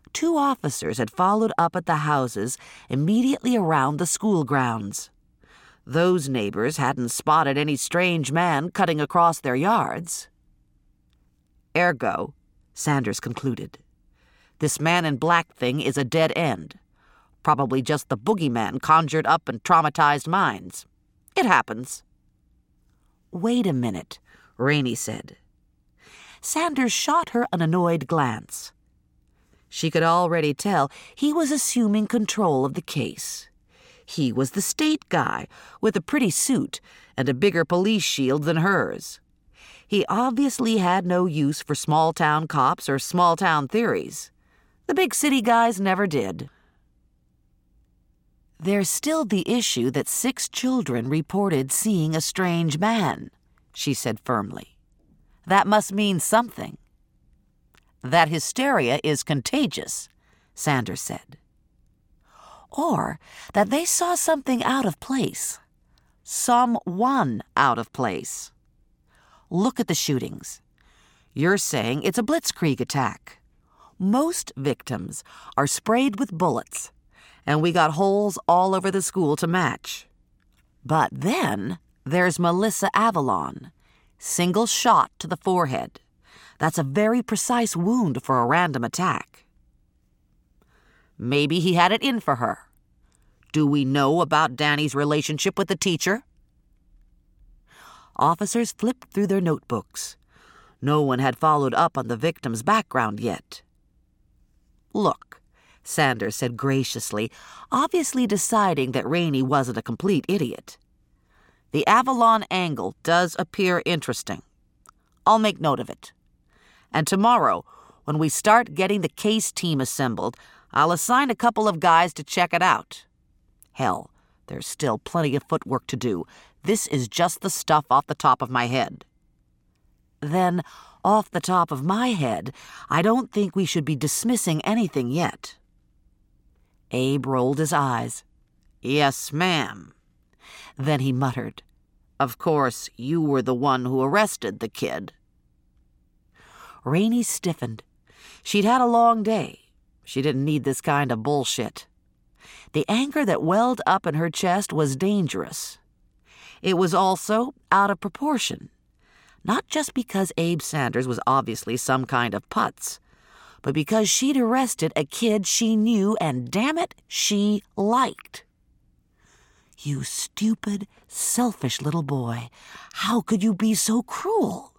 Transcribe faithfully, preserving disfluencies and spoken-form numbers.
Two officers had followed up at the houses immediately around the school grounds. Those neighbors hadn't spotted any strange man cutting across their yards. Ergo, Sanders concluded, this man in black thing is a dead end. Probably just the boogeyman conjured up in traumatized minds. It happens. Wait a minute, Rainey said. Sanders shot her an annoyed glance. She could already tell he was assuming control of the case. He was the state guy, with a pretty suit and a bigger police shield than hers. He obviously had no use for small-town cops or small-town theories. The big city guys never did. There's still the issue that six children reported seeing a strange man, she said firmly. That must mean something. That hysteria is contagious, Sanders said. Or that they saw something out of place. Someone out of place. Look at the shootings. You're saying it's a blitzkrieg attack. Most victims are sprayed with bullets, and we got holes all over the school to match. But then there's Melissa Avalon. Single shot to the forehead. That's a very precise wound for a random attack. Maybe he had it in for her. Do we know about Danny's relationship with the teacher? Officers flipped through their notebooks. No one had followed up on the victim's background yet. Look, Sanders said graciously, obviously deciding that Rainey wasn't a complete idiot. The Avalon angle does appear interesting. I'll make note of it. And tomorrow, when we start getting the case team assembled, I'll assign a couple of guys to check it out. Hell, there's still plenty of footwork to do. This is just the stuff off the top of my head. Then, off the top of my head, I don't think we should be dismissing anything yet. Abe rolled his eyes. Yes, ma'am. Then he muttered, Of course, you were the one who arrested the kid. Rainey stiffened. She'd had a long day. She didn't need this kind of bullshit. The anger that welled up in her chest was dangerous. It was also out of proportion. Not just because Abe Sanders was obviously some kind of putz, but because she'd arrested a kid she knew and, damn it, she liked. You stupid, selfish little boy. How could you be so cruel?